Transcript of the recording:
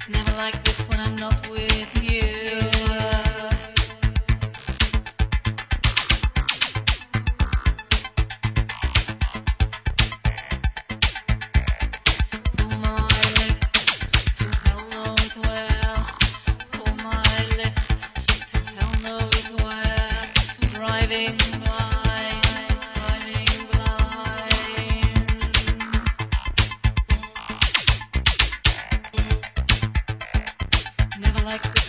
Never like this when I'm not with you. Pull my lift to hell knows where. Pull my lift to hell knows where. Driving blind, driving blind. Never like this